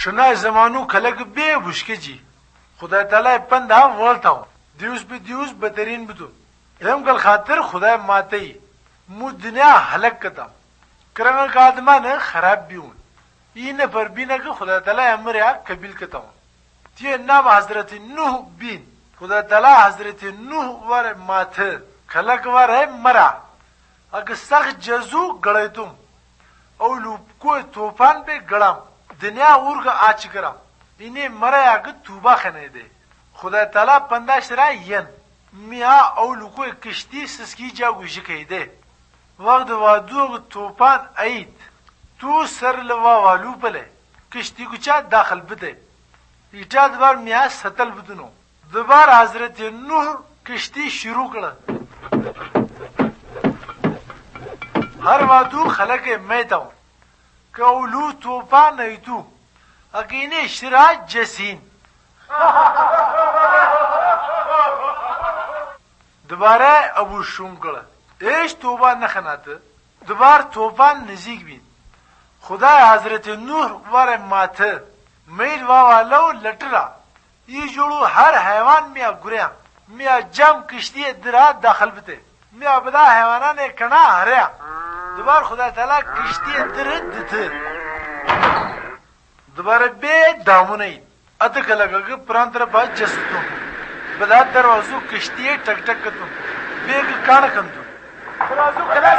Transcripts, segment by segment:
شنا زمانو خلق بے بشکه جی خدای تعالی پند هم ولتاو دیوس به دیوس بهترین بدو هم گل خاطر خدای ماتی مو دنیا هلاک کتم کرنگل که آدمان خراب بیون این نفر بینه که خدای تعالی امریا قبیل کتم تیه نام حضرت نوح بین خدای تعالی حضرت نوح ور ماته خلق ور مرا اگر سخت جزو گڑیتم اولو کوئی توفان به گڑم دنیا اورگ آچ کرم اینه مرا اگر توبه خنه ده خدای تعالی پنداش را ین میا اولو کوئی کشتی سسکی جاگو جکیده وقت وادو توفان اید تو سر لوا والو پله کشتی کو چا داخل بده ایجاد بار میا ستل بدنو دوبار حضرت نوح کشتی شروع کړه هر وادو خلق میتاو که اولو توفان ایتو اگینه شراج جسین دوباره ابو شوم کړه ایش توبه نخناته دوبار توفان نزدیک بین خدای حضرت نوح ور ماته میل واوالو لټرا ای جوړو هر حیوان میا ګوریا میا جم کشتی درا داخل بته میا بدا حیوانان کنا هریا دوبار خدای تعالی کشتی درد دته دوباره به دامونه اته کلهګه پرانتر با جستو بدا دروازو کشتی ټک ټک کتو بیگ کان کندو دروازو خلاص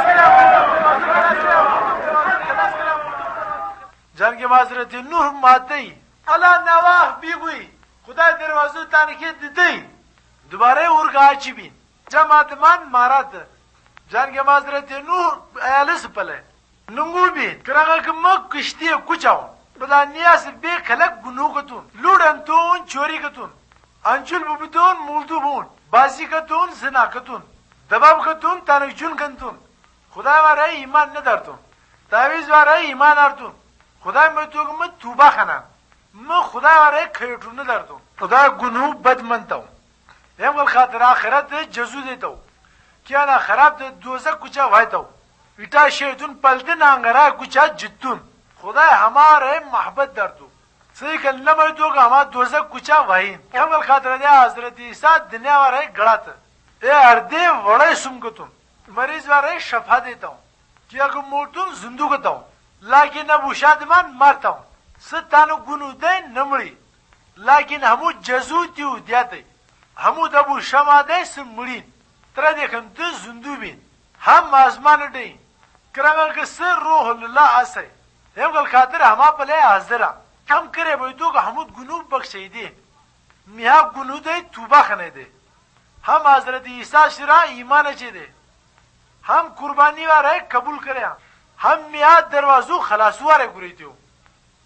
جان کے معذرت نوح ماتی اللہ نواح بیگوی خدا دروازو تانکی دیدی دوباره ورگا چی بین جماعتمان مارات جان کے معذرت نوح ایالس پله ننگو بین کرانگا کمک کشتی کچاون بدا نیاس بے خلق گنو کتون لوڑنتون چوری کتون انچول ببتون مولدو بون باسی کتون زنا کتون دباب کتون تانکچون کتون خدا واره ایمان ندارتون تاویز واره ایمان آرتون خدا میتوگم توبه خنم من خدا واره کیٹو ندارتون خدا گنو بد منتاو هم گل خاطر آخرت جزو دیتاو کیا نا خراب ده دوزه کچا وایتاو ایتا شیطون پلتن آنگرا کچا جتون خدا ہمارے محبت دارتو صحیح کلنہ میتوگ ہما دوزه کچا وائین هم گل خاطر ده حضرت عیسیٰ دنیا واره گڑات اے ارده وڑای سمکتون مریض واره شفا دیتاو کیا که مورتون زندوگتاو لیکن ابو شادمان مارتاو ستانو گنو ده نمڑی لیکن همو جزو تیو دیاتی همو دبو شما ده سمڑین ترا دیکھن تو زندو بین هم آزمان دین کرنگل که سر روح اللہ آسے هم گل خاطر ہما پلے حاضرہ کم کرے بیدو که همود گنو بخشی دی میها گنو ده توبه خنه ده هم حضرت عیسیٰ شرا ایمان چه ده هم قربانی واره قبول کرے هم میها دروازو خلاصو واره گریتیو